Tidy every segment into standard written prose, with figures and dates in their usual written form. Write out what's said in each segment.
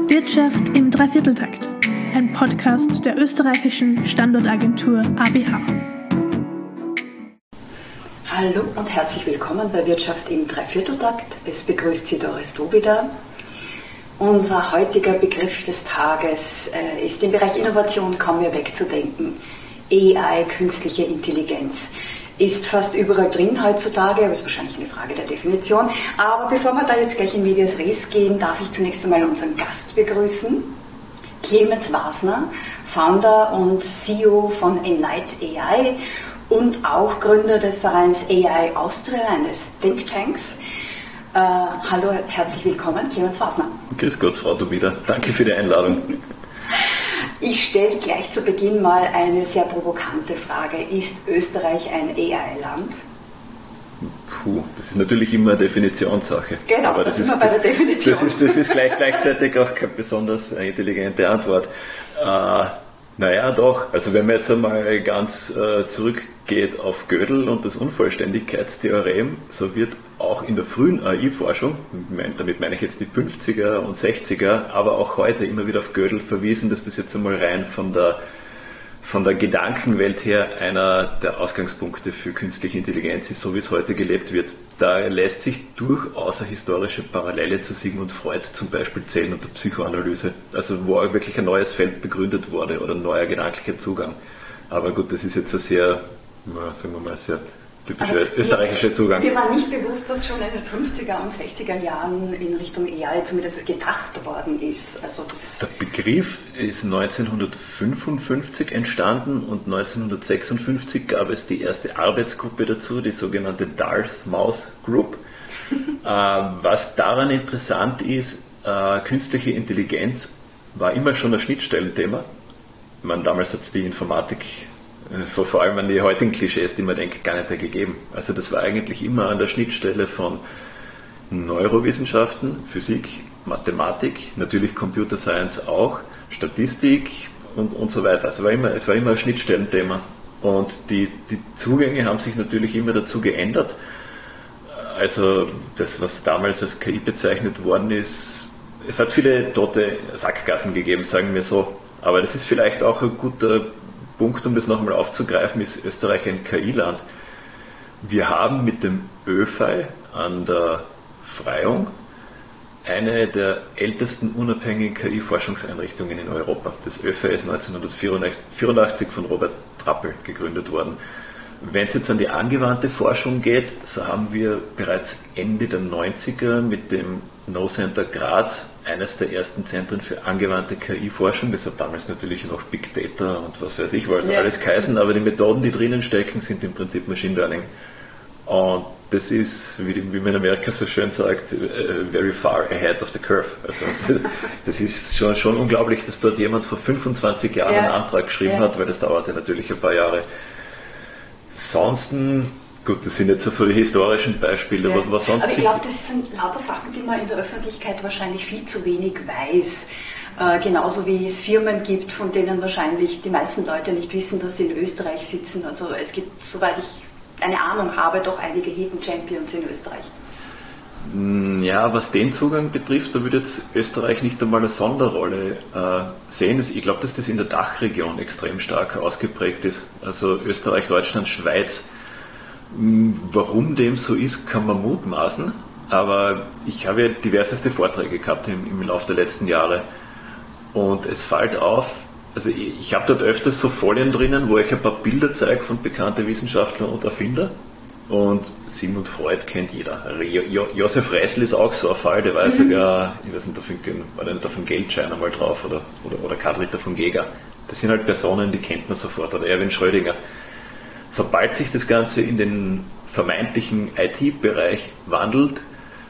Wirtschaft im Dreivierteltakt, ein Podcast der österreichischen Standortagentur ABH. Hallo und herzlich willkommen bei Wirtschaft im Dreivierteltakt. Es begrüßt Sie Doris Dobida. Unser heutiger Begriff des Tages ist im Bereich Innovation kaum mehr wegzudenken. AI, künstliche Intelligenz, ist fast überall drin heutzutage, aber ist wahrscheinlich eine Frage der Definition. Aber bevor wir da jetzt gleich in medias res gehen, darf ich zunächst einmal unseren Gast begrüßen. Clemens Wasner, Founder und CEO von Enlight AI und auch Gründer des Vereins AI Austria, eines Thinktanks. Hallo, herzlich willkommen, Clemens Wasner. Grüß Gott, Frau Dobida. Danke für die Einladung. Ich stelle gleich zu Beginn mal eine sehr provokante Frage. Ist Österreich ein AI-Land? Das ist natürlich immer eine Definitionssache. Genau, aber das ist immer bei der Definition. Das ist gleichzeitig auch keine besonders intelligente Antwort. Naja, doch. Also wenn man jetzt einmal ganz zurückgeht auf Gödel und das Unvollständigkeitstheorem, so wird auch in der frühen AI-Forschung, damit meine ich jetzt die 50er und 60er, aber auch heute immer wieder auf Gödel verwiesen, dass das jetzt einmal rein von der Gedankenwelt her einer der Ausgangspunkte für künstliche Intelligenz ist, so wie es heute gelebt wird. Da lässt sich durchaus eine historische Parallele zu Sigmund Freud zum Beispiel zählen und der Psychoanalyse, also wo auch wirklich ein neues Feld begründet wurde oder ein neuer gedanklicher Zugang. Aber gut, das ist jetzt ein sehr, sagen wir mal, sehr typischer österreichischer Zugang. Mir war nicht bewusst, dass schon in den 50er und 60er Jahren in Richtung AI zumindest gedacht worden ist. Also der Begriff ist 1955 entstanden und 1956 gab es die erste Arbeitsgruppe dazu, die sogenannte Darth Mouse Group. Was daran interessant ist, künstliche Intelligenz war immer schon ein Schnittstellenthema. Ich meine, damals hat es die Informatik vor allem an die heutigen Klischees, die man denkt, gar nicht gegeben. Also das war eigentlich immer an der Schnittstelle von Neurowissenschaften, Physik, Mathematik, natürlich Computer Science auch, Statistik und so weiter. Es war immer ein Schnittstellenthema. Und die Zugänge haben sich natürlich immer dazu geändert. Also das, was damals als KI bezeichnet worden ist, es hat viele tote Sackgassen gegeben, sagen wir so. Aber das ist vielleicht auch ein guter Punkt, um das nochmal aufzugreifen, ist Österreich ein KI-Land. Wir haben mit dem ÖFAI an der Freyung eine der ältesten unabhängigen KI-Forschungseinrichtungen in Europa. Das ÖFAI ist 1984 von Robert Trappel gegründet worden. Wenn es jetzt an die angewandte Forschung geht, so haben wir bereits Ende der 90er mit dem No-Center Graz eines der ersten Zentren für angewandte KI-Forschung. Das hat damals natürlich noch Big Data und was weiß ich, was alles geheißen, aber die Methoden, die drinnen stecken, sind im Prinzip Machine Learning. Und das ist, wie man in Amerika so schön sagt, very far ahead of the curve. Also das ist schon unglaublich, dass dort jemand vor 25 Jahren einen Antrag geschrieben hat, weil das dauerte natürlich ein paar Jahre. Ansonsten, gut, das sind jetzt so die historischen Beispiele, was sonst... Aber ich glaube, das sind lauter Sachen, die man in der Öffentlichkeit wahrscheinlich viel zu wenig weiß. Genauso wie es Firmen gibt, von denen wahrscheinlich die meisten Leute nicht wissen, dass sie in Österreich sitzen. Also es gibt, soweit ich eine Ahnung habe, doch einige Hidden Champions in Österreich. Ja, was den Zugang betrifft, da würde jetzt Österreich nicht einmal eine Sonderrolle sehen. Ich glaube, dass das in der Dachregion extrem stark ausgeprägt ist. Also Österreich, Deutschland, Schweiz. Warum dem so ist, kann man mutmaßen. Aber ich habe ja diverseste Vorträge gehabt im Laufe der letzten Jahre. Und es fällt auf, also ich habe dort öfters so Folien drinnen, wo ich ein paar Bilder zeige von bekannten Wissenschaftlern und Erfindern. Und Sigmund Freud kennt jeder. Josef Reisl ist auch so ein Fall, der weiß sogar, ich weiß nicht, war der nicht auf dem Geldschein einmal drauf oder Karl Ritter von Geger. Das sind halt Personen, die kennt man sofort, oder Erwin Schrödinger. Sobald sich das Ganze in den vermeintlichen IT-Bereich wandelt,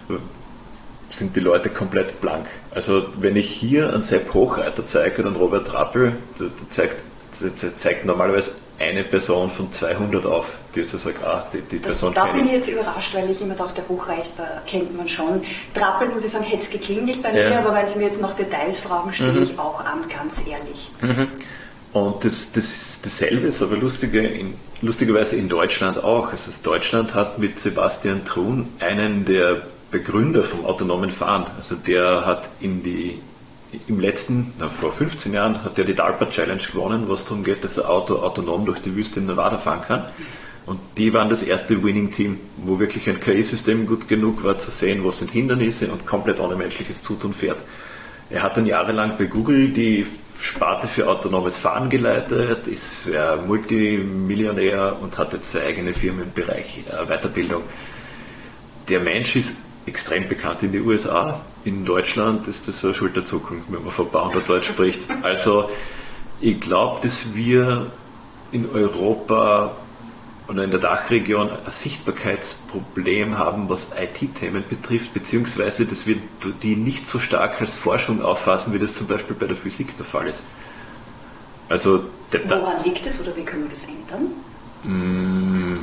sind die Leute komplett blank. Also wenn ich hier an Sepp Hochreiter zeige oder an Robert Trappel, der zeigt normalerweise eine Person von 200 auf, die jetzt sagt, die Person Da bin ich jetzt überrascht, weil ich immer dachte, der Buchreiter kennt man schon. Trappel, muss ich sagen, hätte es geklingelt bei mir, aber wenn Sie mir jetzt nach Details fragen, stehe ich auch an, ganz ehrlich. Und dasselbe ist aber lustigerweise in Deutschland auch. Also Deutschland hat mit Sebastian Thrun einen der Begründer vom autonomen Fahren. Also der hat in die vor 15 Jahren hat er die DARPA Challenge gewonnen, was darum geht, dass ein Auto autonom durch die Wüste in Nevada fahren kann. Und die waren das erste Winning-Team, wo wirklich ein KI-System gut genug war zu sehen, wo sind Hindernisse und komplett ohne menschliches Zutun fährt. Er hat dann jahrelang bei Google die Sparte für autonomes Fahren geleitet, ist Multimillionär und hat jetzt seine eigene Firma im Bereich Weiterbildung. Der Mensch ist extrem bekannt in den USA. In Deutschland ist das eine Schulterzuckung, wenn man von Bauerndeutsch spricht. Also ich glaube, dass wir in Europa oder in der Dachregion ein Sichtbarkeitsproblem haben, was IT-Themen betrifft, beziehungsweise dass wir die nicht so stark als Forschung auffassen, wie das zum Beispiel bei der Physik der Fall ist. Also, woran liegt es oder wie können wir das ändern?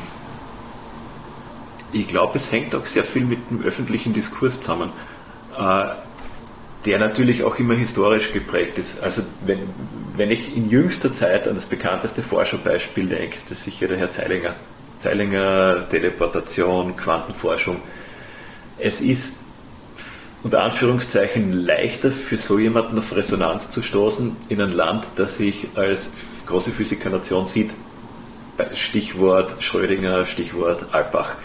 Ich glaube, es hängt auch sehr viel mit dem öffentlichen Diskurs zusammen, der natürlich auch immer historisch geprägt ist. Also wenn ich in jüngster Zeit an das bekannteste Forscherbeispiel denke, ist das sicher der Herr Zeilinger. Zeilinger, Teleportation, Quantenforschung. Es ist unter Anführungszeichen leichter für so jemanden auf Resonanz zu stoßen in ein Land, das sich als große Physikernation sieht. Stichwort Schrödinger, Stichwort Alpbach.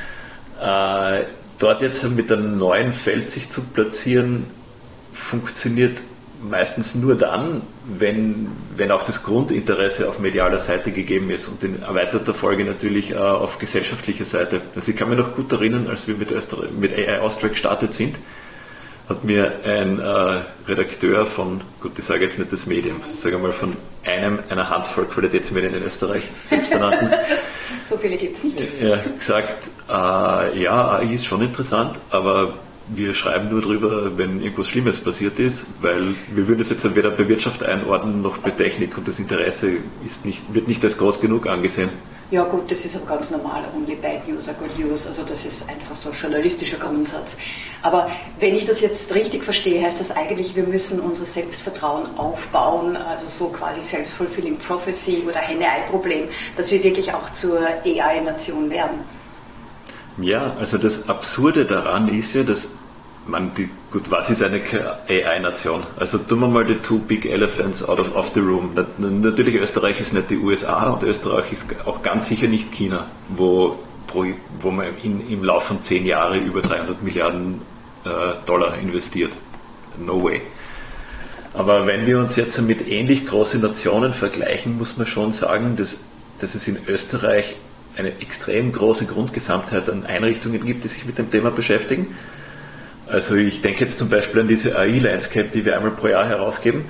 Dort jetzt mit einem neuen Feld sich zu platzieren, funktioniert meistens nur dann, wenn auch das Grundinteresse auf medialer Seite gegeben ist und in erweiterter Folge natürlich auf gesellschaftlicher Seite. Also ich kann mich noch gut erinnern, als wir mit AI Austria gestartet sind, hat mir ein Redakteur von, gut, ich sage jetzt nicht das Medium, ich sage mal von einer Handvoll Qualitätsmedien in Österreich, selbsternannten, so viele gibt es nicht. Gesagt, ja, AI ist schon interessant, aber wir schreiben nur drüber, wenn irgendwas Schlimmes passiert ist, weil wir würden es jetzt weder bei Wirtschaft einordnen noch bei Technik und das Interesse wird nicht als groß genug angesehen. Ja gut, das ist aber ganz normal, only bad news are good news, also das ist einfach so ein journalistischer Grundsatz. Aber wenn ich das jetzt richtig verstehe, heißt das eigentlich, wir müssen unser Selbstvertrauen aufbauen, also so quasi self-fulfilling prophecy oder Henne-Ei-Problem, dass wir wirklich auch zur AI-Nation werden. Ja, also das Absurde daran ist ja, dass was ist eine AI-Nation? Also tun wir mal die two big elephants out of the room. Natürlich Österreich ist nicht die USA und Österreich ist auch ganz sicher nicht China, wo man im Laufe von 10 Jahren über 300 Milliarden Dollar investiert. No way. Aber wenn wir uns jetzt mit ähnlich großen Nationen vergleichen, muss man schon sagen, dass es in Österreich eine extrem große Grundgesamtheit an Einrichtungen gibt, die sich mit dem Thema beschäftigen. Also ich denke jetzt zum Beispiel an diese AI-Landscape, die wir einmal pro Jahr herausgeben.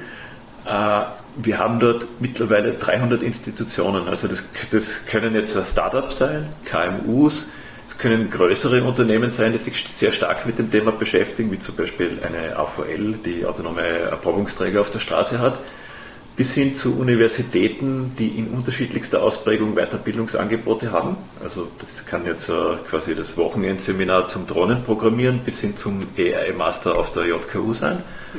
Wir haben dort mittlerweile 300 Institutionen. Also das können jetzt Startups sein, KMUs, es können größere Unternehmen sein, die sich sehr stark mit dem Thema beschäftigen, wie zum Beispiel eine AVL, die autonome Erprobungsträger auf der Straße hat, bis hin zu Universitäten, die in unterschiedlichster Ausprägung Weiterbildungsangebote haben. Also das kann jetzt quasi das Wochenendseminar zum Drohnenprogrammieren bis hin zum AI-Master auf der JKU sein.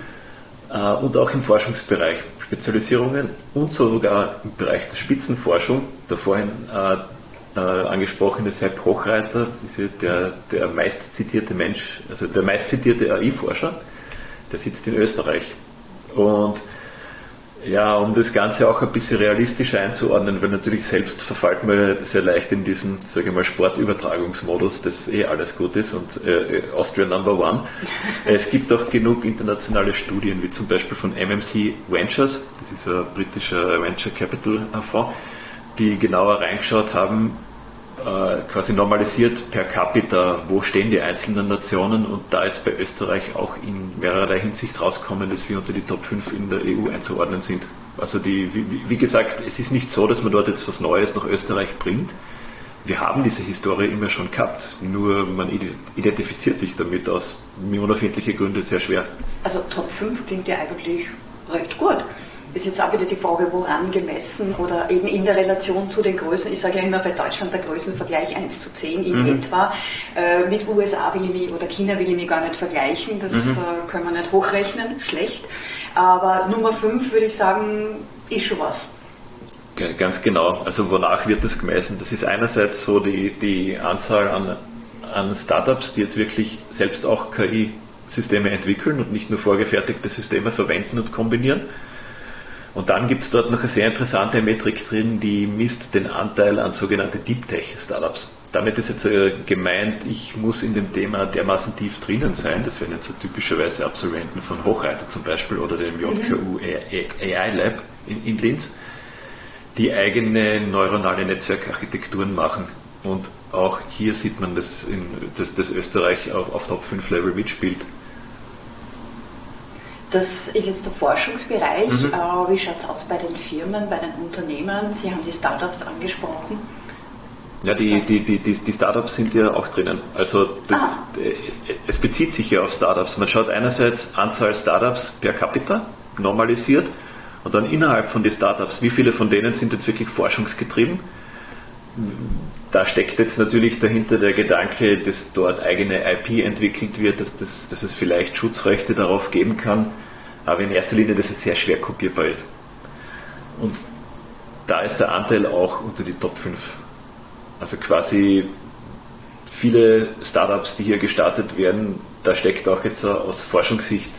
Und auch im Forschungsbereich Spezialisierungen und sogar im Bereich der Spitzenforschung. Der vorhin angesprochene Sepp Hochreiter, der meistzitierte Mensch, also der meistzitierte AI-Forscher, der sitzt in Österreich. Und ja, um das Ganze auch ein bisschen realistischer einzuordnen, weil natürlich selbst verfällt man sehr leicht in diesen, sage ich mal, Sportübertragungsmodus, dass alles gut ist und Austria Number One. Es gibt auch genug internationale Studien, wie zum Beispiel von MMC Ventures, das ist ein britischer Venture Capital Fonds, die genauer reingeschaut haben, quasi normalisiert per capita, wo stehen die einzelnen Nationen, und da ist bei Österreich auch in mehrerlei Hinsicht rauskommen, dass wir unter die Top 5 in der EU einzuordnen sind. Also wie gesagt, es ist nicht so, dass man dort jetzt was Neues nach Österreich bringt. Wir haben diese Historie immer schon gehabt, nur man identifiziert sich damit aus unerfindlichen Gründen sehr schwer. Also Top 5 klingt ja eigentlich recht gut. Ist jetzt auch wieder die Frage, woran gemessen oder eben in der Relation zu den Größen. Ich sage ja immer bei Deutschland der Größenvergleich 1:10 in etwa. Mit USA will ich mich oder China will ich mich gar nicht vergleichen, das können wir nicht hochrechnen, schlecht. Aber Nummer 5 würde ich sagen, ist schon was. Ganz genau. Also wonach wird das gemessen? Das ist einerseits so die Anzahl an Startups, die jetzt wirklich selbst auch KI Systeme entwickeln und nicht nur vorgefertigte Systeme verwenden und kombinieren. Und dann gibt es dort noch eine sehr interessante Metrik drin, die misst den Anteil an sogenannte Deep Tech Startups. Damit ist jetzt gemeint, ich muss in dem Thema dermaßen tief drinnen sein, das wären jetzt so typischerweise Absolventen von Hochreiter zum Beispiel oder dem JKU AI Lab in Linz, die eigene neuronale Netzwerkarchitekturen machen. Und auch hier sieht man, dass Österreich auf Top 5 Level mitspielt. Das ist jetzt der Forschungsbereich. Wie schaut es aus bei den Firmen, bei den Unternehmen? Sie haben die Startups angesprochen. Ja, die Startups sind ja auch drinnen. Also es bezieht sich ja auf Startups. Man schaut einerseits Anzahl Startups per capita, normalisiert, und dann innerhalb von den Startups, wie viele von denen sind jetzt wirklich forschungsgetrieben. Da steckt jetzt natürlich dahinter der Gedanke, dass dort eigene IP entwickelt wird, dass es vielleicht Schutzrechte darauf geben kann, aber in erster Linie, dass es sehr schwer kopierbar ist. Und da ist der Anteil auch unter die Top 5. Also quasi viele Startups, die hier gestartet werden, da steckt auch jetzt aus Forschungssicht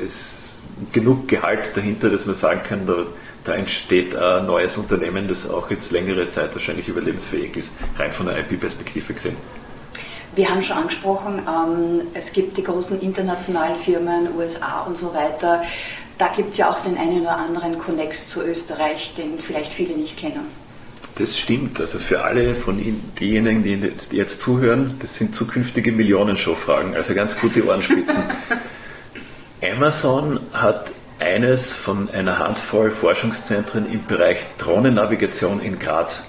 genug Gehalt dahinter, dass man sagen kann, da entsteht ein neues Unternehmen, das auch jetzt längere Zeit wahrscheinlich überlebensfähig ist, rein von der IP-Perspektive gesehen. Wir haben schon angesprochen, es gibt die großen internationalen Firmen, USA und so weiter. Da gibt es ja auch den einen oder anderen Konnex zu Österreich, den vielleicht viele nicht kennen. Das stimmt. Also für alle von Ihnen, diejenigen, die jetzt zuhören, das sind zukünftige Millionenshow-Fragen, also ganz gute Ohrenspitzen. Amazon hat eines von einer Handvoll Forschungszentren im Bereich Drohnennavigation in Graz.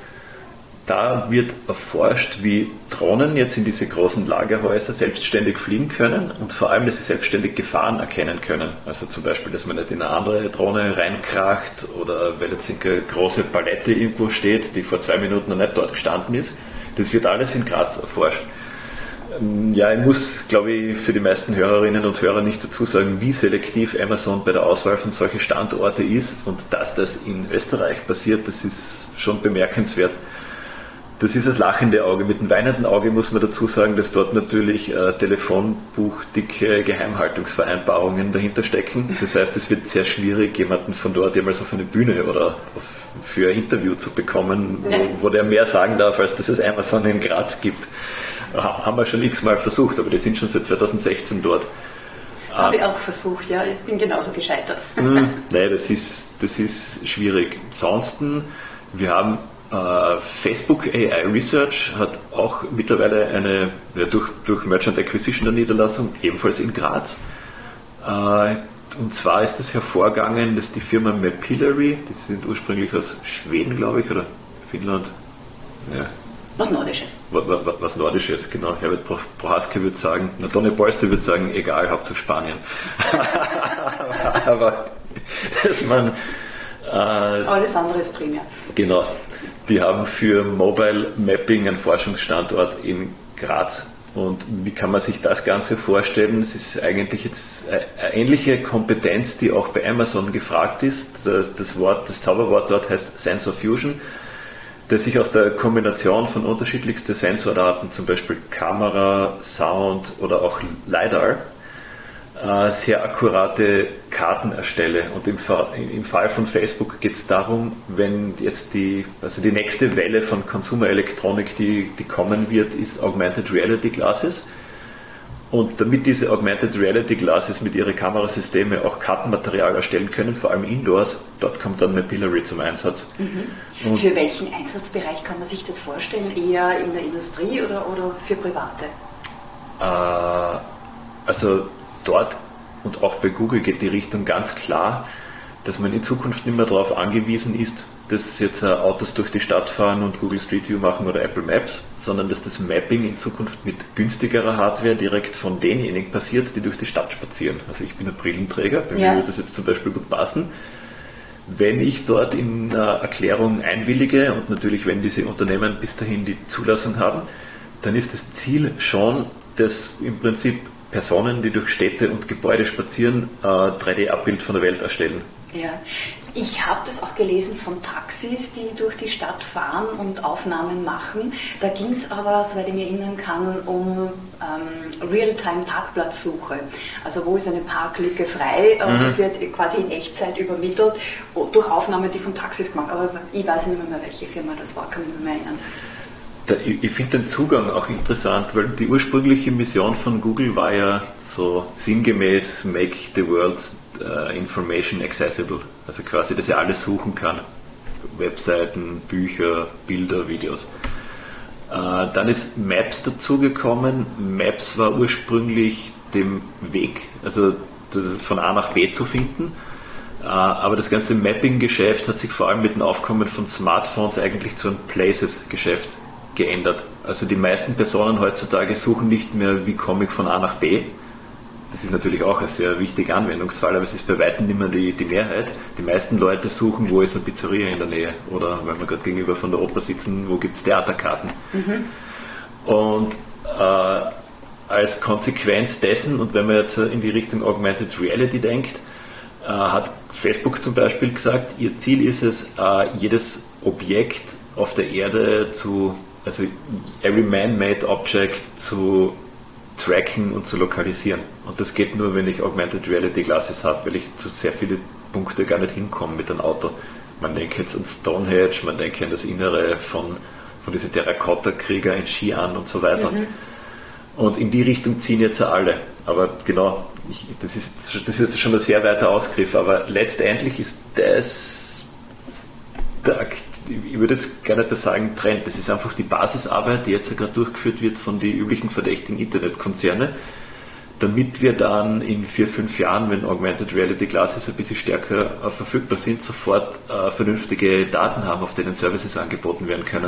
Da wird erforscht, wie Drohnen jetzt in diese großen Lagerhäuser selbstständig fliegen können und vor allem, dass sie selbstständig Gefahren erkennen können. Also zum Beispiel, dass man nicht in eine andere Drohne reinkracht oder weil jetzt eine große Palette irgendwo steht, die vor 2 Minuten noch nicht dort gestanden ist. Das wird alles in Graz erforscht. Ja, ich muss, glaube ich, für die meisten Hörerinnen und Hörer nicht dazu sagen, wie selektiv Amazon bei der Auswahl von solchen Standorten ist, und dass das in Österreich passiert, das ist schon bemerkenswert. Das ist das lachende Auge. Mit dem weinenden Auge muss man dazu sagen, dass dort natürlich telefonbuchdicke Geheimhaltungsvereinbarungen dahinter stecken. Das heißt, es wird sehr schwierig, jemanden von dort jemals auf eine Bühne oder für ein Interview zu bekommen, wo der mehr sagen darf, als dass es Amazon in Graz gibt. Haben wir schon x-mal versucht, aber die sind schon seit 2016 dort. Habe ich auch versucht, ja, ich bin genauso gescheitert. Nein, das ist schwierig. Ansonsten, wir haben Facebook AI Research hat auch mittlerweile durch Merchant Acquisition der Niederlassung, ebenfalls in Graz. Und zwar ist das hervorgegangen, dass die Firma Mapillary, die sind ursprünglich aus Schweden, glaube ich, oder Finnland, ja. Was Nordisches. Was Nordisches, genau. Herbert Prohaska würde sagen, Donny Polster würde sagen, egal, Hauptsache Spanien. Aber dass man... alles andere ist primär. Genau. Die haben für Mobile Mapping einen Forschungsstandort in Graz. Und wie kann man sich das Ganze vorstellen? Es ist eigentlich jetzt eine ähnliche Kompetenz, die auch bei Amazon gefragt ist. Das Zauberwort dort heißt Sensor Fusion, das sich aus der Kombination von unterschiedlichsten Sensordaten, zum Beispiel Kamera, Sound oder auch LiDAR, sehr akkurate Karten erstelle. Und im Fall von Facebook geht es darum, wenn jetzt die nächste Welle von Consumer-Elektronik, die kommen wird, ist Augmented Reality Glasses. Und damit diese Augmented Reality Glasses mit ihren Kamerasysteme auch Kartenmaterial erstellen können, vor allem Indoors, dort kommt dann Mapillary zum Einsatz. Und für welchen Einsatzbereich kann man sich das vorstellen? Eher in der Industrie oder für Private? Also dort und auch bei Google geht die Richtung ganz klar, dass man in Zukunft nicht mehr darauf angewiesen ist, dass jetzt Autos durch die Stadt fahren und Google Street View machen oder Apple Maps, sondern dass das Mapping in Zukunft mit günstigerer Hardware direkt von denjenigen passiert, die durch die Stadt spazieren. Also ich bin ein Brillenträger, bei mir würde das jetzt zum Beispiel gut passen. Wenn ich dort in Erklärung einwillige und natürlich, wenn diese Unternehmen bis dahin die Zulassung haben, dann ist das Ziel schon, dass im Prinzip Personen, die durch Städte und Gebäude spazieren, 3D-Abbild von der Welt erstellen. Ja, ich habe das auch gelesen von Taxis, die durch die Stadt fahren und Aufnahmen machen. Da ging es aber, soweit ich mich erinnern kann, um Realtime-Parkplatzsuche. Also wo ist eine Parklücke frei? Das wird quasi in Echtzeit übermittelt durch Aufnahmen, die von Taxis gemacht. Aber ich weiß nicht mehr, welche Firma das war, kann ich mich nicht mehr erinnern. Ich finde den Zugang auch interessant, weil die ursprüngliche Mission von Google war ja so sinngemäß Make the World Information accessible. Also quasi, dass er alles suchen kann. Webseiten, Bücher, Bilder, Videos. Dann ist Maps dazugekommen. Maps war ursprünglich dem Weg, also von A nach B zu finden. Aber das ganze Mapping-Geschäft hat sich vor allem mit dem Aufkommen von Smartphones eigentlich zu einem Places-Geschäft geändert. Also die meisten Personen heutzutage suchen nicht mehr, wie komme ich von A nach B. Das ist natürlich auch ein sehr wichtiger Anwendungsfall, aber es ist bei weitem nicht mehr die Mehrheit. Die meisten Leute suchen, wo ist eine Pizzeria in der Nähe oder wenn wir gerade gegenüber von der Oper sitzen, wo gibt es Theaterkarten. Und als Konsequenz dessen, und wenn man jetzt in die Richtung Augmented Reality denkt, hat Facebook zum Beispiel gesagt, ihr Ziel ist es, jedes Objekt auf der Erde also every man-made object zu tracken und zu lokalisieren. Und das geht nur, wenn ich Augmented Reality Glasses habe, weil ich zu sehr viele Punkte gar nicht hinkomme mit einem Auto. Man denkt jetzt an Stonehenge, man denkt an das Innere von diesen Terrakotta-Krieger in Xi'an und so weiter. Und in die Richtung ziehen jetzt alle. Aber genau, das ist jetzt schon ein sehr weiter Ausgriff, aber letztendlich ist das ich würde jetzt gar nicht sagen Trend, das ist einfach die Basisarbeit, die jetzt gerade durchgeführt wird von den üblichen verdächtigen Internetkonzerne, damit wir dann in 4-5 Jahren, wenn Augmented Reality Glasses ein bisschen stärker verfügbar sind, sofort vernünftige Daten haben, auf denen Services angeboten werden können.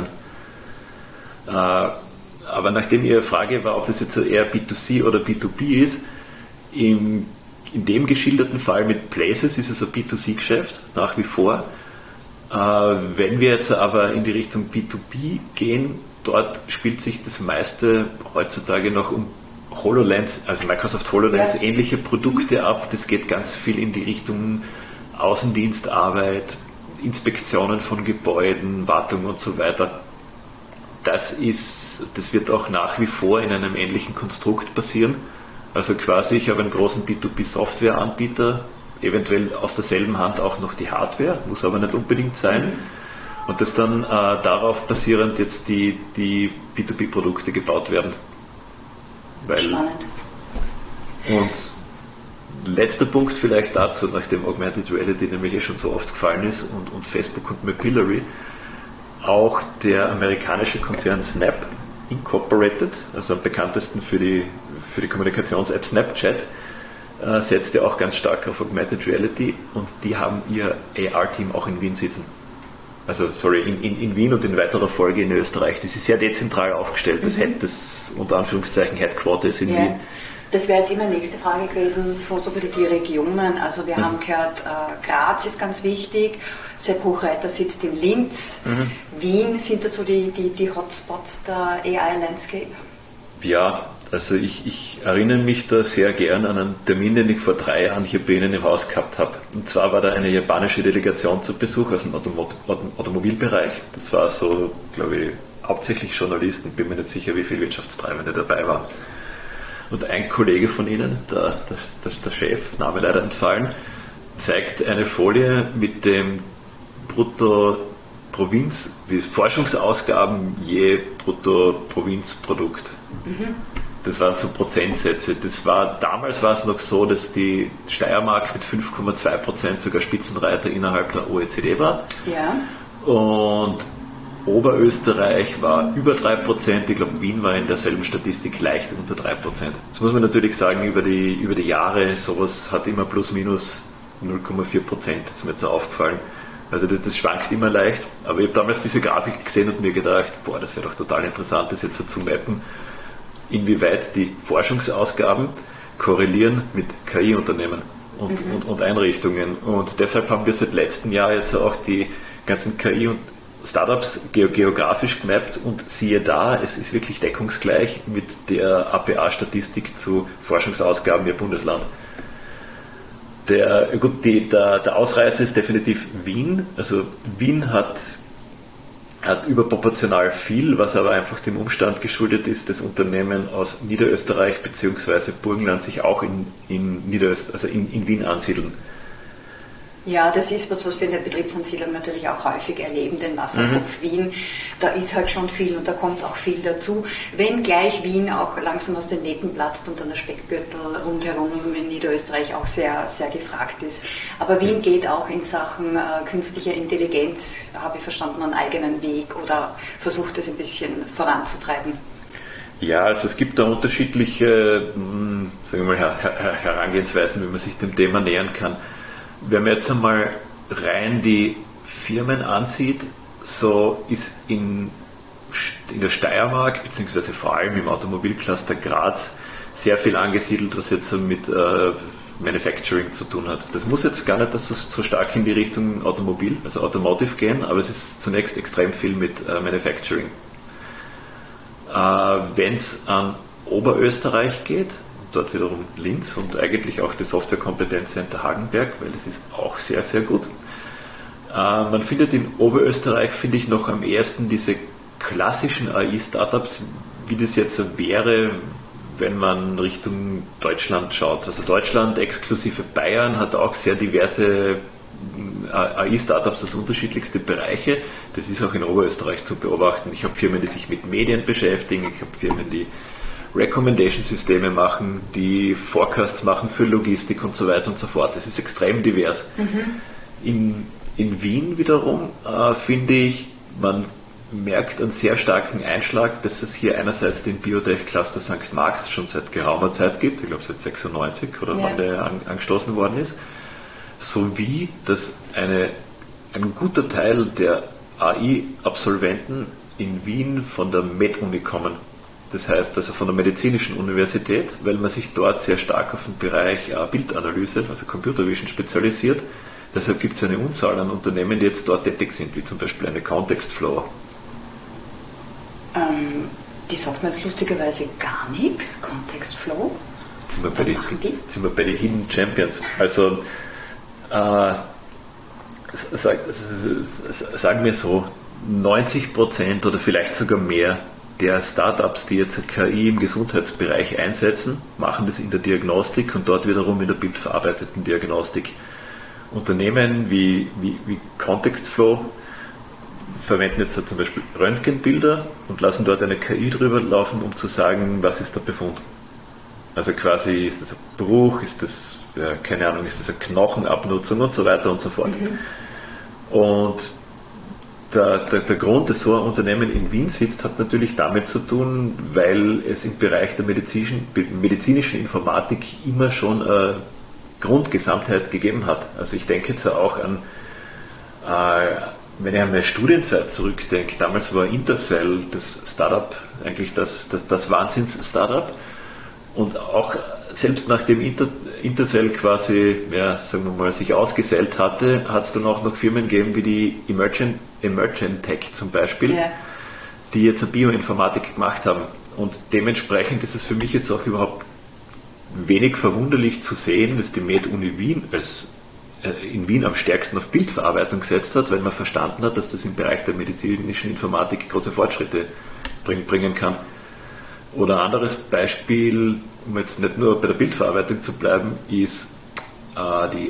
Aber nachdem Ihre Frage war, ob das jetzt eher B2C oder B2B ist, in dem geschilderten Fall mit Places ist es ein B2C-Geschäft, nach wie vor. Wenn wir jetzt aber in die Richtung B2B gehen, dort spielt sich das meiste heutzutage noch um HoloLens, also Microsoft HoloLens, ähnliche Produkte ab. Das geht ganz viel in die Richtung Außendienstarbeit, Inspektionen von Gebäuden, Wartung und so weiter. Das wird auch nach wie vor in einem ähnlichen Konstrukt passieren. Also quasi, ich habe einen großen B2B-Software-Anbieter, eventuell aus derselben Hand auch noch die Hardware, muss aber nicht unbedingt sein. Und dass dann darauf basierend jetzt die B2B-Produkte gebaut werden. Spannend. Und letzter Punkt vielleicht dazu, nachdem Augmented Reality nämlich schon so oft gefallen ist und Facebook und Mapillary, auch der amerikanische Konzern Snap Incorporated, also am bekanntesten für die Kommunikations-App Snapchat, setzt ja auch ganz stark auf Augmented Reality und die haben ihr AR-Team auch in Wien sitzen. Also, in Wien und in weiterer Folge in Österreich. Das ist sehr dezentral aufgestellt. Das unter Anführungszeichen Headquarter ist in Wien. Das wäre jetzt immer nächste Frage gewesen, von so die Regionen. Also wir haben gehört, Graz ist ganz wichtig, Sepp Hochreiter sitzt in Linz, Wien, sind das so die Hotspots der AI-Landscape? Ja, also ich erinnere mich da sehr gern an einen Termin, den ich vor 3 Jahren hier bei Ihnen im Haus gehabt habe. Und zwar war da eine japanische Delegation zu Besuch aus dem Automobilbereich. Das war so, glaube ich, hauptsächlich Journalisten, bin mir nicht sicher, wie viele Wirtschaftstreibende dabei waren. Und ein Kollege von Ihnen, der Chef, Name leider entfallen, zeigt eine Folie mit dem Brutto-Provinz, wie Forschungsausgaben je Brutto-Provinzprodukt. Das waren so Prozentsätze. Damals war es noch so, dass die Steiermark mit 5,2% sogar Spitzenreiter innerhalb der OECD war. Ja. Und Oberösterreich war über 3%, ich glaube Wien war in derselben Statistik leicht unter 3%. Das muss man natürlich sagen, über die Jahre, sowas hat immer plus minus 0,4%, das ist mir jetzt so aufgefallen. Also das schwankt immer leicht, aber ich habe damals diese Grafik gesehen und mir gedacht, das wäre doch total interessant, das jetzt so zu mappen, inwieweit die Forschungsausgaben korrelieren mit KI-Unternehmen und Einrichtungen. Und deshalb haben wir seit letztem Jahr jetzt auch die ganzen KI- und Startups geografisch gemappt und siehe da, es ist wirklich deckungsgleich mit der APA-Statistik zu Forschungsausgaben je Bundesland. Der Ausreißer ist definitiv Wien. Also Wien hat überproportional viel, was aber einfach dem Umstand geschuldet ist, dass Unternehmen aus Niederösterreich bzw. Burgenland sich auch in Wien ansiedeln. Ja, das ist was wir in der Betriebsansiedlung natürlich auch häufig erleben, den Wasserkopf Wien. Da ist halt schon viel und da kommt auch viel dazu. Wenngleich Wien auch langsam aus den Nähten platzt und dann der Speckgürtel rundherum in Niederösterreich auch sehr, sehr gefragt ist. Aber Wien geht auch in Sachen künstlicher Intelligenz, habe ich verstanden, einen eigenen Weg oder versucht es ein bisschen voranzutreiben. Ja, also es gibt da unterschiedliche sagen wir mal, Herangehensweisen, wie man sich dem Thema nähern kann. Wenn man jetzt einmal rein die Firmen ansieht, so ist in der Steiermark, beziehungsweise vor allem im Automobilcluster Graz, sehr viel angesiedelt, was jetzt mit Manufacturing zu tun hat. Das muss jetzt gar nicht so stark in die Richtung Automobil, also Automotive gehen, aber es ist zunächst extrem viel mit Manufacturing. Wenn es an Oberösterreich geht, dort wiederum Linz und eigentlich auch die Software-Kompetenzcenter Hagenberg, weil es ist auch sehr, sehr gut. Man findet in Oberösterreich, finde ich, noch am ehesten diese klassischen AI-Startups, wie das jetzt wäre, wenn man Richtung Deutschland schaut. Also Deutschland exklusive Bayern hat auch sehr diverse AI-Startups aus unterschiedlichste Bereiche. Das ist auch in Oberösterreich zu beobachten. Ich habe Firmen, die sich mit Medien beschäftigen, ich habe Firmen, die Recommendation-Systeme machen, die Forecasts machen für Logistik und so weiter und so fort. Das ist extrem divers. In Wien wiederum finde ich, man merkt einen sehr starken Einschlag, dass es hier einerseits den Biotech-Cluster St. Marx schon seit geraumer Zeit gibt, ich glaube seit 96 oder wann der angestoßen worden ist, sowie dass ein guter Teil der AI-Absolventen in Wien von der MedUni kommen. Das heißt also von der medizinischen Universität, weil man sich dort sehr stark auf den Bereich Bildanalyse, also Computer Vision, spezialisiert. Deshalb gibt es eine Unzahl an Unternehmen, die jetzt dort tätig sind, wie zum Beispiel eine ContextFlow. Die sagt mir jetzt lustigerweise gar nichts, ContextFlow. Was machen die? Jetzt sind wir bei den Hidden Champions. Also sagen wir so, 90% oder vielleicht sogar mehr der Startups, die jetzt KI im Gesundheitsbereich einsetzen, machen das in der Diagnostik und dort wiederum in der bildverarbeiteten Diagnostik. Unternehmen wie ContextFlow verwenden jetzt zum Beispiel Röntgenbilder und lassen dort eine KI drüber laufen, um zu sagen, was ist der Befund. Also quasi, ist das ein Bruch, ist das, keine Ahnung, ist das eine Knochenabnutzung und so weiter und so fort. Und der Grund, dass so ein Unternehmen in Wien sitzt, hat natürlich damit zu tun, weil es im Bereich der medizinischen Informatik immer schon eine Grundgesamtheit gegeben hat. Also ich denke jetzt auch an, wenn ich an meine Studienzeit zurückdenke, damals war Intercell das Startup, eigentlich das Wahnsinns-Startup, und auch selbst nachdem Intercell quasi, sagen wir mal, sich ausgesellt hatte, hat es dann auch noch Firmen gegeben wie die Emergentech zum Beispiel, die jetzt eine Bioinformatik gemacht haben. Und dementsprechend ist es für mich jetzt auch überhaupt wenig verwunderlich zu sehen, dass die MedUni Wien in Wien am stärksten auf Bildverarbeitung gesetzt hat, weil man verstanden hat, dass das im Bereich der medizinischen Informatik große Fortschritte bringen kann. Oder ein anderes Beispiel, um jetzt nicht nur bei der Bildverarbeitung zu bleiben, ist die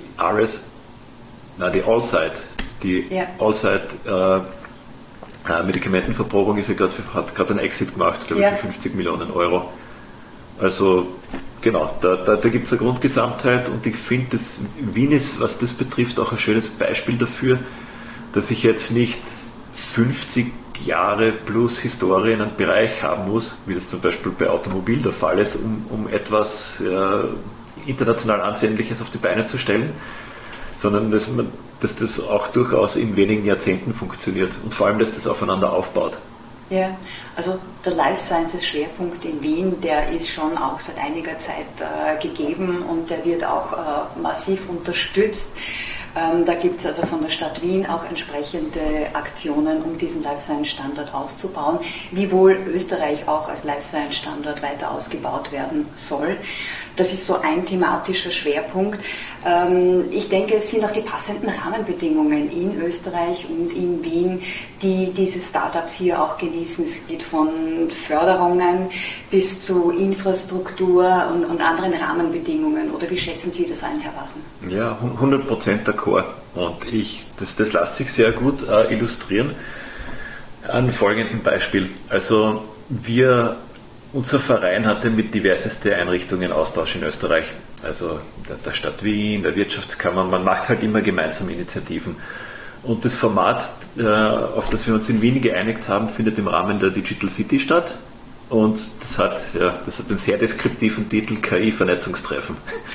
Allcyte. Die Allcyte Medikamentenverprobung hat gerade einen Exit gemacht, glaube ich, für 50 Millionen Euro. Also genau, da gibt es eine Grundgesamtheit und ich finde, Wien ist, was das betrifft, auch ein schönes Beispiel dafür, dass ich jetzt nicht 50 Jahre plus Historie in einem Bereich haben muss, wie das zum Beispiel bei Automobil der Fall ist, um etwas international Ansehnliches auf die Beine zu stellen, sondern dass das auch durchaus in wenigen Jahrzehnten funktioniert und vor allem, dass das aufeinander aufbaut. Ja, also der Life Sciences Schwerpunkt in Wien, der ist schon auch seit einiger Zeit gegeben und der wird auch massiv unterstützt. Da gibt es also von der Stadt Wien auch entsprechende Aktionen, um diesen Life Science Standort auszubauen, wiewohl Österreich auch als Life Science Standort weiter ausgebaut werden soll. Das ist so ein thematischer Schwerpunkt. Ich denke, es sind auch die passenden Rahmenbedingungen in Österreich und in Wien, die diese Startups hier auch genießen. Es geht von Förderungen bis zu Infrastruktur und anderen Rahmenbedingungen. Oder wie schätzen Sie das ein, Herr Wasen? Ja, 100% d'accord. Und das lässt sich sehr gut illustrieren an folgendem Beispiel. Also unser Verein hatte mit diverseste Einrichtungen Austausch in Österreich, also der Stadt Wien, der Wirtschaftskammer, man macht halt immer gemeinsam Initiativen. Und das Format, auf das wir uns in Wien geeinigt haben, findet im Rahmen der Digital City statt. Und das hat einen sehr deskriptiven Titel, KI-Vernetzungstreffen.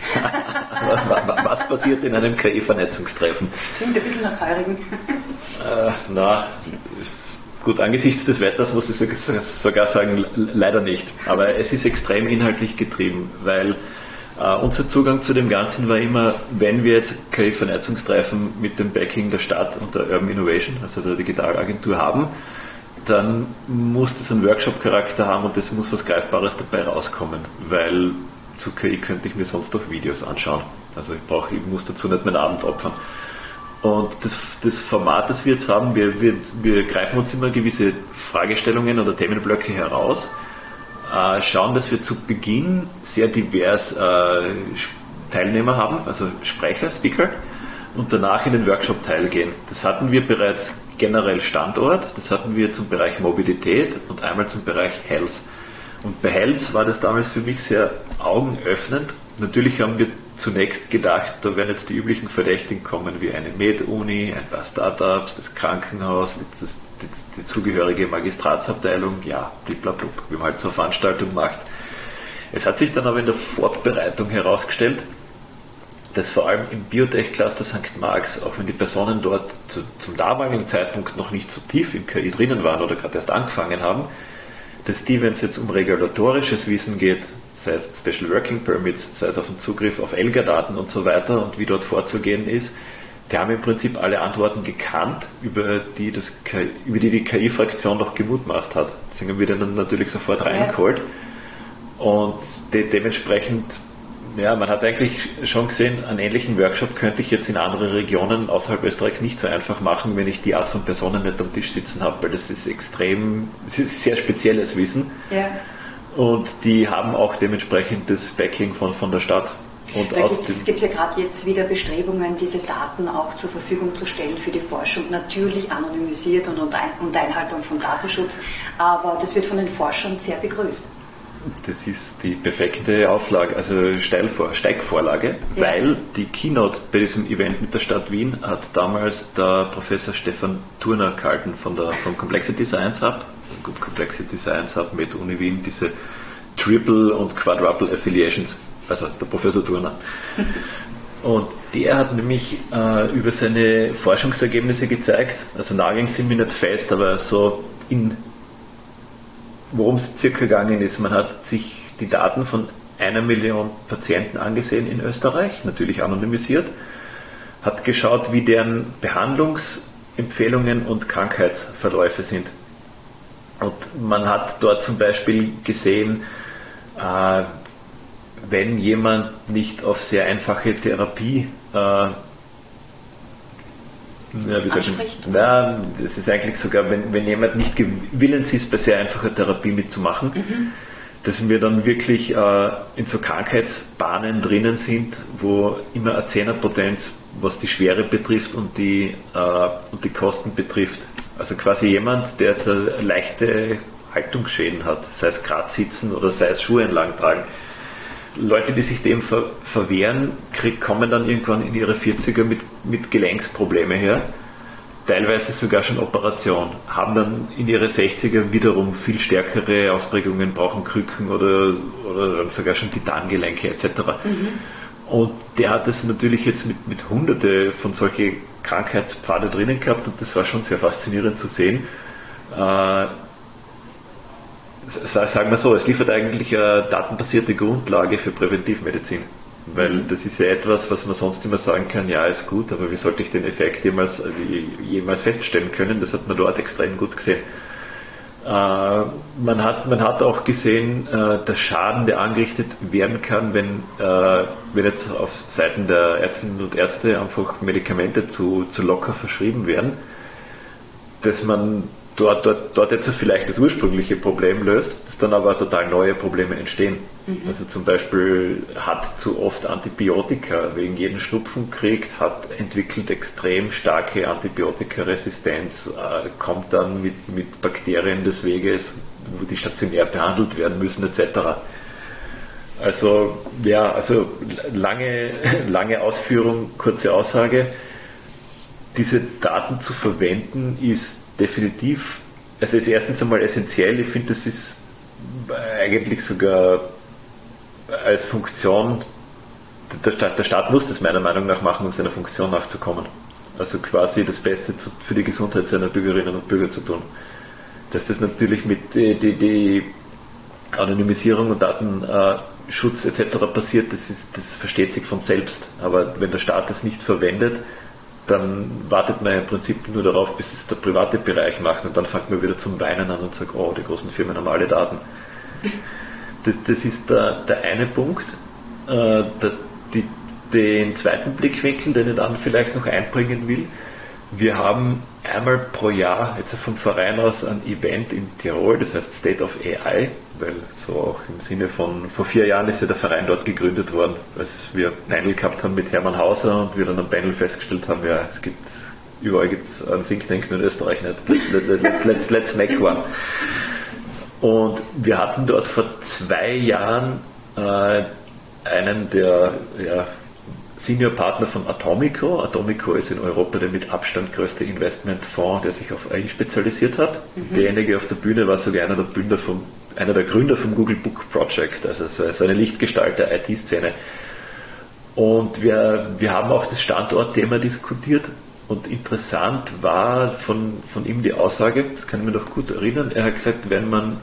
Was passiert in einem KI-Vernetzungstreffen? Klingt ein bisschen nach Heurigen. Gut, angesichts des Wetters muss ich sogar sagen, leider nicht. Aber es ist extrem inhaltlich getrieben, weil unser Zugang zu dem Ganzen war immer, wenn wir jetzt KI-Vernetzungstreffen mit dem Backing der Stadt und der Urban Innovation, also der Digitalagentur haben, dann muss das einen Workshop-Charakter haben und es muss was Greifbares dabei rauskommen, weil zu KI könnte ich mir sonst doch Videos anschauen. Also ich muss dazu nicht meinen Abend opfern. Und das Format, das wir jetzt haben, wir greifen uns immer gewisse Fragestellungen oder Themenblöcke heraus, schauen, dass wir zu Beginn sehr divers Teilnehmer haben, also Sprecher, Speaker, und danach in den Workshop-Teil gehen. Das hatten wir bereits generell Standort, das hatten wir zum Bereich Mobilität und einmal zum Bereich Health. Und bei Health war das damals für mich sehr augenöffnend. Natürlich haben wir zunächst gedacht, da werden jetzt die üblichen Verdächtigen kommen, wie eine Med-Uni, ein paar Startups, das Krankenhaus, die zugehörige Magistratsabteilung, ja, bliblablub, wie man halt so eine Veranstaltung macht. Es hat sich dann aber in der Vorbereitung herausgestellt, dass vor allem im Biotech-Cluster St. Marx, auch wenn die Personen dort zum damaligen Zeitpunkt noch nicht so tief im KI drinnen waren oder gerade erst angefangen haben, dass die, wenn es jetzt um regulatorisches Wissen geht, sei es Special Working Permits, sei es auf den Zugriff auf ELGA-Daten und so weiter und wie dort vorzugehen ist, die haben im Prinzip alle Antworten gekannt, über die die KI-Fraktion noch gemutmaßt hat. Deswegen haben wir dann natürlich sofort reingeholt. Und dementsprechend, ja, man hat eigentlich schon gesehen, einen ähnlichen Workshop könnte ich jetzt in andere Regionen außerhalb Österreichs nicht so einfach machen, wenn ich die Art von Personen nicht am Tisch sitzen habe, weil das ist sehr spezielles Wissen. Ja. Und die haben auch dementsprechend das Backing von der Stadt. Und es gibt ja gerade jetzt wieder Bestrebungen, diese Daten auch zur Verfügung zu stellen für die Forschung, natürlich anonymisiert und unter Einhaltung von Datenschutz, aber das wird von den Forschern sehr begrüßt. Das ist die perfekte Auflage, also Steigvorlage, ja. Weil die Keynote bei diesem Event mit der Stadt Wien hat damals der Professor Stefan Thurner gehalten vom Complexity Science Hub. Gut, Complexity Science Hub mit Uni Wien, diese Triple und Quadruple Affiliations, also der Professor Thurner. Und der hat nämlich über seine Forschungsergebnisse gezeigt, also nageln Sie mich nicht fest, aber so worum es circa gegangen ist. Man hat sich die Daten von 1 Million Patienten angesehen in Österreich, natürlich anonymisiert, hat geschaut, wie deren Behandlungsempfehlungen und Krankheitsverläufe sind. Und man hat dort zum Beispiel gesehen, wenn jemand nicht auf sehr einfache Therapie das ist eigentlich sogar, wenn jemand nicht willens ist, bei sehr einfacher Therapie mitzumachen, dass wir dann wirklich in so Krankheitsbahnen drinnen sind, wo immer eine Zehnerpotenz, was die Schwere betrifft und die Kosten betrifft. Also quasi jemand, der jetzt leichte Haltungsschäden hat, sei es Gradsitzen oder sei es Schuhe entlang tragen. Leute, die sich dem verwehren, kommen dann irgendwann in ihre 40er mit Gelenksprobleme her, teilweise sogar schon Operation, haben dann in ihre 60er wiederum viel stärkere Ausprägungen, brauchen Krücken oder dann sogar schon Titangelenke etc. Und der hat das natürlich jetzt mit Hunderte von solchen Krankheitspfade drinnen gehabt und das war schon sehr faszinierend zu sehen. Sagen wir so, es liefert eigentlich eine datenbasierte Grundlage für Präventivmedizin. Weil das ist ja etwas, was man sonst immer sagen kann, ja, ist gut, aber wie sollte ich den Effekt jemals feststellen können? Das hat man dort extrem gut gesehen. Man hat auch gesehen, der Schaden, der angerichtet werden kann, wenn jetzt auf Seiten der Ärztinnen und Ärzte einfach Medikamente zu locker verschrieben werden, dass man dort jetzt vielleicht das ursprüngliche Problem löst, dass dann aber total neue Probleme entstehen. Also zum Beispiel hat zu oft Antibiotika wegen jedem Schnupfen gekriegt, entwickelt extrem starke Antibiotikaresistenz, kommt dann mit Bakterien des Weges, wo die stationär behandelt werden müssen, etc. Also lange Ausführung, kurze Aussage. Diese Daten zu verwenden ist definitiv, also ist erstens einmal essentiell. Ich finde, das ist eigentlich sogar als Funktion, der Staat muss das meiner Meinung nach machen, um seiner Funktion nachzukommen. Also quasi das Beste für die Gesundheit seiner Bürgerinnen und Bürger zu tun. Dass das natürlich mit die Anonymisierung und Datenschutz etc. passiert, das versteht sich von selbst. Aber wenn der Staat das nicht verwendet, dann wartet man im Prinzip nur darauf, bis es der private Bereich macht, und dann fängt man wieder zum Weinen an und sagt, oh, die großen Firmen haben alle Daten. Das ist der eine Punkt. Den zweiten Blickwinkel, den ich dann vielleicht noch einbringen will: Wir haben einmal pro Jahr jetzt vom Verein aus ein Event in Tirol, das heißt State of AI, weil so auch im Sinne von, vor 4 Jahren ist ja der Verein dort gegründet worden, als wir Panel gehabt haben mit Hermann Hauser und wir dann am Panel festgestellt haben, ja, überall gibt es einen Think Tank, nur in Österreich nicht. Let's make one. Und wir hatten dort vor 2 Jahren einen der Senior-Partner von Atomico. Atomico ist in Europa der mit Abstand größte Investmentfonds, der sich auf AI spezialisiert hat. Derjenige auf der Bühne war sogar einer der Gründer vom Google Book Project, also so eine Lichtgestalt der IT-Szene. Und wir haben auch das Standortthema diskutiert, und interessant war von ihm die Aussage, das kann ich mir noch gut erinnern, er hat gesagt, wenn man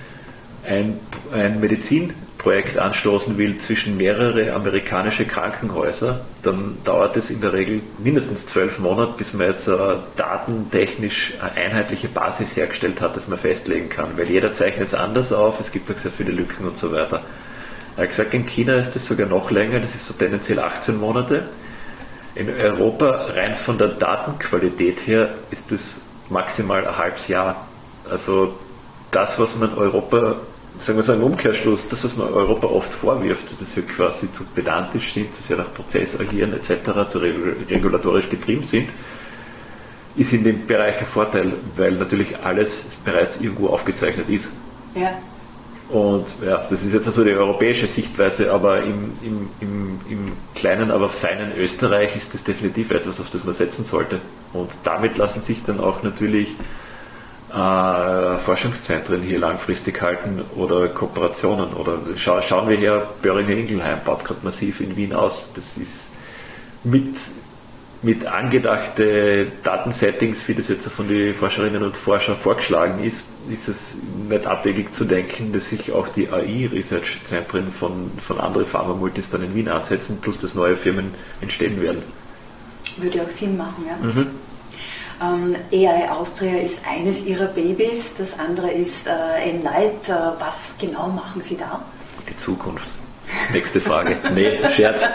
ein Medizinprojekt anstoßen will zwischen mehrere amerikanische Krankenhäuser, dann dauert es in der Regel mindestens 12 Monate, bis man jetzt datentechnisch eine einheitliche Basis hergestellt hat, dass man festlegen kann, weil jeder zeichnet es anders auf, es gibt auch sehr viele Lücken und so weiter. Er hat gesagt, in China ist das sogar noch länger, das ist so tendenziell 18 Monate. In Europa, rein von der Datenqualität her, ist das maximal ein halbes Jahr. Also das, was man Europa, sagen wir so im Umkehrschluss, das, was man Europa oft vorwirft, dass wir quasi zu pedantisch sind, dass wir nach Prozess agieren etc., zu regulatorisch getrieben sind, ist in dem Bereich ein Vorteil, weil natürlich alles bereits irgendwo aufgezeichnet ist. Ja. Und ja, das ist jetzt also die europäische Sichtweise, aber im kleinen, aber feinen Österreich ist das definitiv etwas, auf das man setzen sollte. Und damit lassen sich dann auch natürlich Forschungszentren hier langfristig halten oder Kooperationen. Oder schauen wir her, Boehringer Ingelheim baut gerade massiv in Wien aus. Das ist mit angedachte Datensettings, wie das jetzt von den Forscherinnen und Forschern vorgeschlagen ist es nicht abwegig zu denken, dass sich auch die AI-Research-Zentren von anderen Pharma-Multis dann in Wien ansetzen, plus dass neue Firmen entstehen werden. Würde auch Sinn machen, ja. AI Austria ist eines Ihrer Babys, das andere ist Enlight. Was genau machen Sie da? Die Zukunft. Nächste Frage. Nee, Scherz.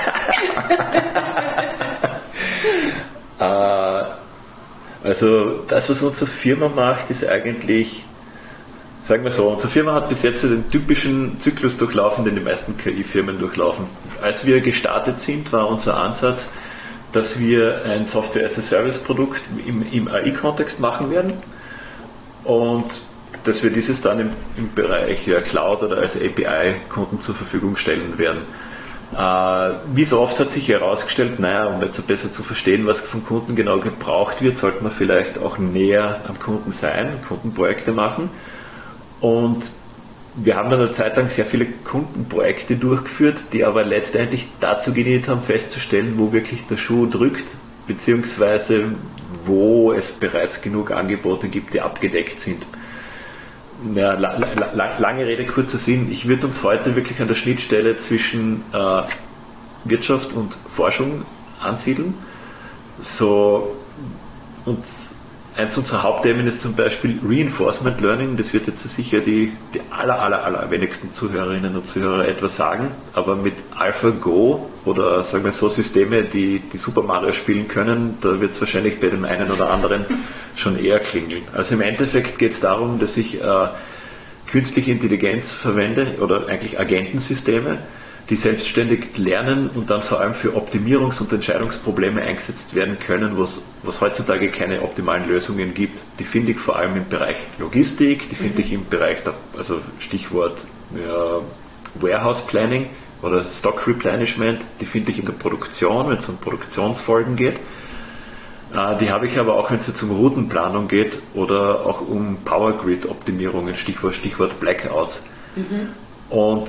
Also das, was unsere Firma macht, ist eigentlich, sagen wir so, unsere Firma hat bis jetzt den typischen Zyklus durchlaufen, den die meisten KI-Firmen durchlaufen. Als wir gestartet sind, war unser Ansatz, dass wir ein Software-as-a-Service-Produkt im AI-Kontext machen werden und dass wir dieses dann im Bereich Cloud oder als API Kunden zur Verfügung stellen werden. Wie so oft hat sich herausgestellt, um jetzt besser zu verstehen, was vom Kunden genau gebraucht wird, sollte man vielleicht auch näher am Kunden sein, Kundenprojekte machen. Und wir haben dann eine Zeit lang sehr viele Kundenprojekte durchgeführt, die aber letztendlich dazu gedient haben, festzustellen, wo wirklich der Schuh drückt, beziehungsweise wo es bereits genug Angebote gibt, die abgedeckt sind. Ja, lange Rede, kurzer Sinn. Ich würde uns heute wirklich an der Schnittstelle zwischen Wirtschaft und Forschung ansiedeln. So, und eins unserer Hauptthemen ist zum Beispiel Reinforcement Learning. Das wird jetzt sicher die aller wenigsten Zuhörerinnen und Zuhörer etwas sagen, aber mit AlphaGo oder sagen wir so Systeme, die Super Mario spielen können, da wird es wahrscheinlich bei dem einen oder anderen schon eher klingeln. Also im Endeffekt geht es darum, dass ich künstliche Intelligenz verwende oder eigentlich Agentensysteme, die selbstständig lernen und dann vor allem für Optimierungs- und Entscheidungsprobleme eingesetzt werden können, was heutzutage keine optimalen Lösungen gibt. Die finde ich vor allem im Bereich Logistik, die finde ich im Bereich, also Stichwort Warehouse Planning oder Stock Replenishment, die finde ich in der Produktion, wenn es um Produktionsfolgen geht. Die habe ich aber auch, wenn es jetzt um Routenplanung geht oder auch um Power Grid Optimierungen, Stichwort Blackouts. Und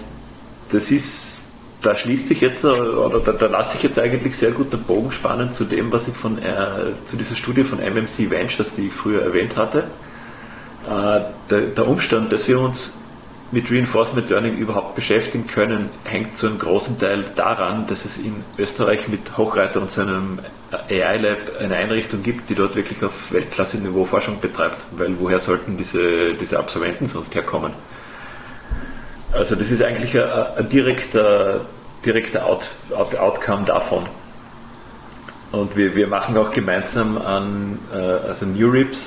da schließt sich jetzt, oder da lasse ich jetzt eigentlich sehr gut den Bogen spannen zu dem, was ich zu dieser Studie von MMC Ventures, die ich früher erwähnt hatte. Der Umstand, dass wir uns mit Reinforcement Learning überhaupt beschäftigen können, hängt zu einem großen Teil daran, dass es in Österreich mit Hochreiter und seinem AI Lab eine Einrichtung gibt, die dort wirklich auf Weltklasse-Niveau Forschung betreibt, weil woher sollten diese Absolventen sonst herkommen? Also das ist eigentlich ein direkter Outcome davon. Und wir machen auch gemeinsam also NeurIPS,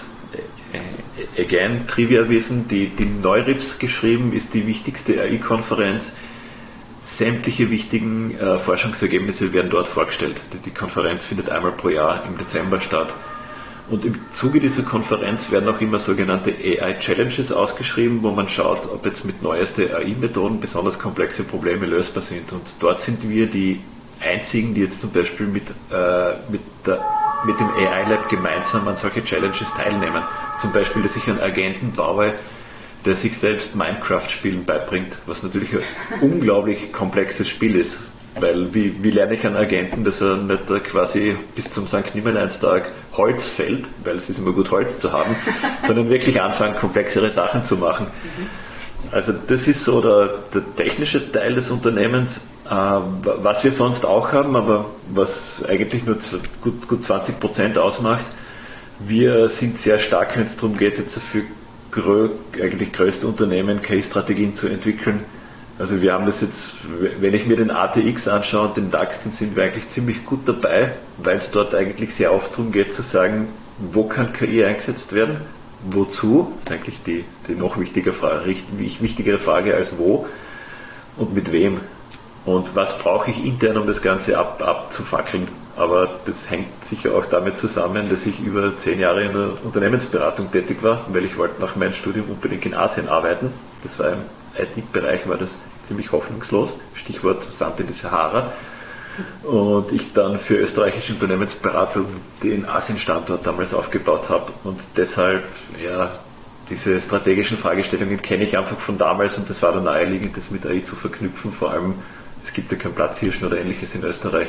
again, Trivia-Wissen, die NeurIPS geschrieben ist die wichtigste AI-Konferenz. Sämtliche wichtigen Forschungsergebnisse werden dort vorgestellt. Die Konferenz findet einmal pro Jahr im Dezember statt. Und im Zuge dieser Konferenz werden auch immer sogenannte AI-Challenges ausgeschrieben, wo man schaut, ob jetzt mit neuesten AI-Methoden besonders komplexe Probleme lösbar sind. Und dort sind wir die einzigen, die jetzt zum Beispiel mit dem AI-Lab gemeinsam an solche Challenges teilnehmen. Zum Beispiel, dass ich einen Agenten baue, der sich selbst Minecraft-Spielen beibringt, was natürlich ein unglaublich komplexes Spiel ist. Weil wie lerne ich einen Agenten, dass er nicht quasi bis zum St. Nimmerleinstag Holz fällt, weil es ist immer gut Holz zu haben, sondern wirklich anfangen, komplexere Sachen zu machen. Also das ist so der technische Teil des Unternehmens. Was wir sonst auch haben, aber was eigentlich nur gut 20% ausmacht, wir sind sehr stark, wenn es darum geht, jetzt für eigentlich größte Unternehmen KI-Strategien zu entwickeln. Also wir haben das jetzt, wenn ich mir den ATX anschaue und den DAX, dann sind wir eigentlich ziemlich gut dabei, weil es dort eigentlich sehr oft darum geht zu sagen, wo kann KI eingesetzt werden, wozu, das ist eigentlich die noch wichtigere Frage als wo und mit wem und was brauche ich intern, um das Ganze abzufackeln. Aber das hängt sicher auch damit zusammen, dass ich über 10 Jahre in der Unternehmensberatung tätig war, weil ich wollte nach meinem Studium unbedingt in Asien arbeiten. Das war im IT-Bereich war das ziemlich hoffnungslos, Stichwort Sand in die Sahara. Und ich dann für österreichische Unternehmensberatung den Asien-Standort damals aufgebaut habe. Und deshalb, ja, diese strategischen Fragestellungen kenne ich einfach von damals und das war dann naheliegend, das mit AI zu verknüpfen. Vor allem, es gibt ja keinen Platzhirschen oder ähnliches in Österreich.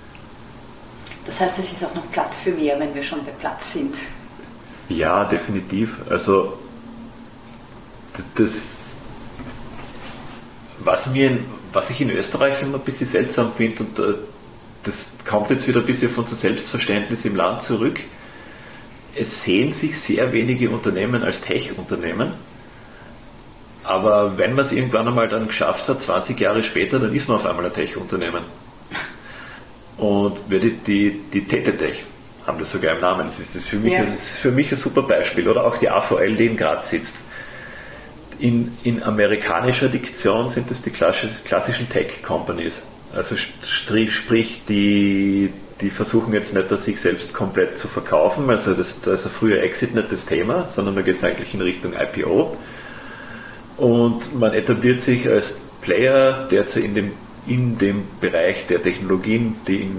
Das heißt, es ist auch noch Platz für mehr, wenn wir schon bei Platz sind. Ja, definitiv. Also was ich in Österreich immer ein bisschen seltsam finde, und das kommt jetzt wieder ein bisschen von unserem Selbstverständnis im Land zurück, es sehen sich sehr wenige Unternehmen als Tech-Unternehmen, aber wenn man es irgendwann einmal dann geschafft hat, 20 Jahre später, dann ist man auf einmal ein Tech-Unternehmen. Und die TTTech haben das sogar im Namen, das ist für mich ein super Beispiel. Oder auch die AVL, die in Graz sitzt. In amerikanischer Diktion sind das die klassischen Tech-Companies. Also sprich, die versuchen jetzt nicht, sich selbst komplett zu verkaufen, also da ist ein früher Exit nicht das Thema, sondern da geht es eigentlich in Richtung IPO. Und man etabliert sich als Player derzeit in dem Bereich der Technologien,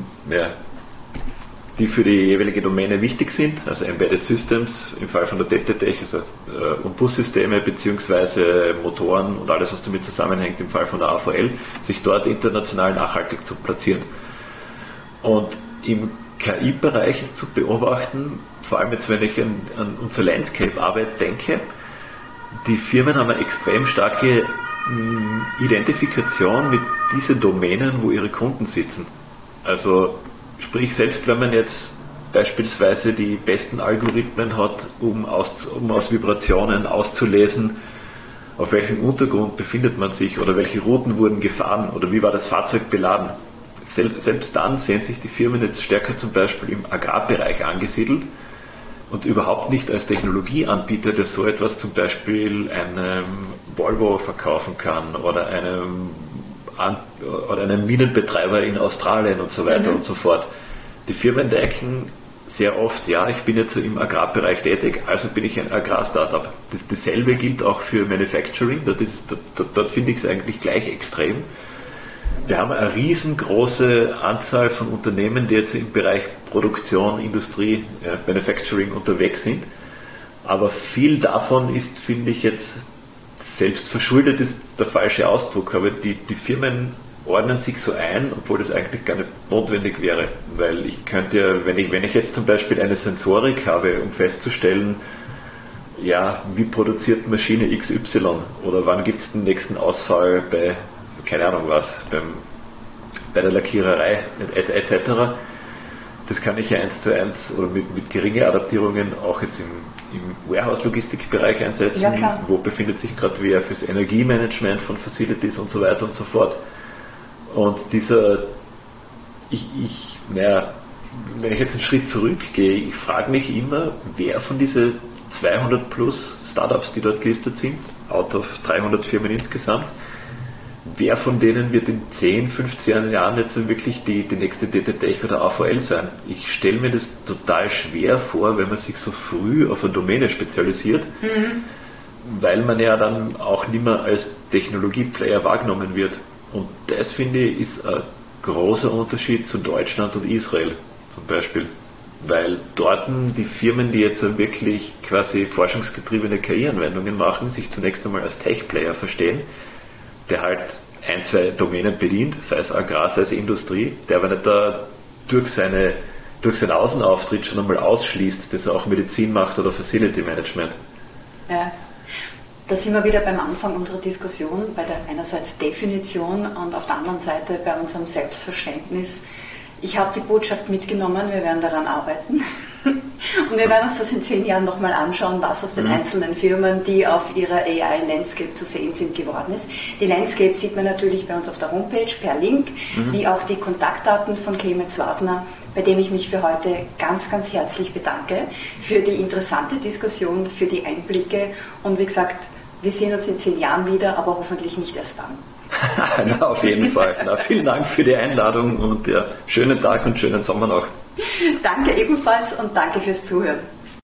die für die jeweilige Domäne wichtig sind, also Embedded Systems im Fall von der TTTech, also und Bussysteme bzw. Motoren und alles, was damit zusammenhängt im Fall von der AVL, sich dort international nachhaltig zu platzieren. Und im KI-Bereich ist zu beobachten, vor allem jetzt, wenn ich an unsere Landscape-Arbeit denke, die Firmen haben eine extrem starke Identifikation mit diese Domänen, wo ihre Kunden sitzen. Also sprich, selbst wenn man jetzt beispielsweise die besten Algorithmen hat, um aus Vibrationen auszulesen, auf welchem Untergrund befindet man sich oder welche Routen wurden gefahren oder wie war das Fahrzeug beladen. Selbst dann sehen sich die Firmen jetzt stärker zum Beispiel im Agrarbereich angesiedelt und überhaupt nicht als Technologieanbieter, der so etwas zum Beispiel einem Volvo verkaufen kann oder einem Minenbetreiber in Australien und so weiter und so fort. Die Firmen denken sehr oft, ja, ich bin jetzt im Agrarbereich tätig, also bin ich ein Agrar-Startup. Dasselbe gilt auch für Manufacturing, dort finde ich es eigentlich gleich extrem. Wir haben eine riesengroße Anzahl von Unternehmen, die jetzt im Bereich Produktion, Industrie, Manufacturing unterwegs sind. Aber viel davon ist, finde ich jetzt, selbst verschuldet ist der falsche Ausdruck. Aber die Firmen ordnen sich so ein, obwohl das eigentlich gar nicht notwendig wäre. Weil ich könnte ja, wenn ich jetzt zum Beispiel eine Sensorik habe, um festzustellen, ja, wie produziert Maschine XY oder wann gibt es den nächsten Ausfall bei keine Ahnung was, bei der Lackiererei etc. Das kann ich ja 1:1 oder mit geringen Adaptierungen auch jetzt im Warehouse-Logistikbereich einsetzen. Ja, wo befindet sich gerade wer fürs Energiemanagement von Facilities und so weiter und so fort. Und wenn ich jetzt einen Schritt zurückgehe, ich frage mich immer, wer von diesen 200 plus Startups, die dort gelistet sind, out of 300 Firmen insgesamt, wer von denen wird in 10, 15 Jahren jetzt wirklich die nächste DT-Tech oder AVL sein? Ich stelle mir das total schwer vor, wenn man sich so früh auf eine Domäne spezialisiert, weil man ja dann auch nicht mehr als Technologieplayer wahrgenommen wird. Und das, finde ich, ist ein großer Unterschied zu Deutschland und Israel zum Beispiel. Weil dort die Firmen, die jetzt wirklich quasi forschungsgetriebene KI-Anwendungen machen, sich zunächst einmal als Tech-Player verstehen, der halt 1, 2 Domänen bedient, sei es Agrar, sei es Industrie, der aber nicht da durch seinen Außenauftritt schon einmal ausschließt, dass er auch Medizin macht oder Facility Management. Ja, da sind wir wieder beim Anfang unserer Diskussion, bei der einerseits Definition und auf der anderen Seite bei unserem Selbstverständnis. Ich habe die Botschaft mitgenommen, wir werden daran arbeiten. Und wir werden uns das in 10 Jahren nochmal anschauen, was aus den einzelnen Firmen, die auf ihrer AI-Landscape zu sehen sind, geworden ist. Die Landscape sieht man natürlich bei uns auf der Homepage per Link, wie auch die Kontaktdaten von Clemens Wasner, bei dem ich mich für heute ganz, ganz herzlich bedanke, für die interessante Diskussion, für die Einblicke und wie gesagt, wir sehen uns in 10 Jahren wieder, aber hoffentlich nicht erst dann. Na, auf jeden Fall. Na, vielen Dank für die Einladung und schönen Tag und schönen Sommer noch. Danke ebenfalls und danke fürs Zuhören.